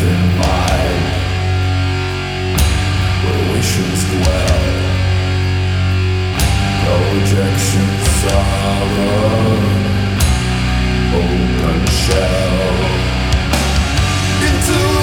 in mind, where wishes dwell. Projection sorrow, open shell. Into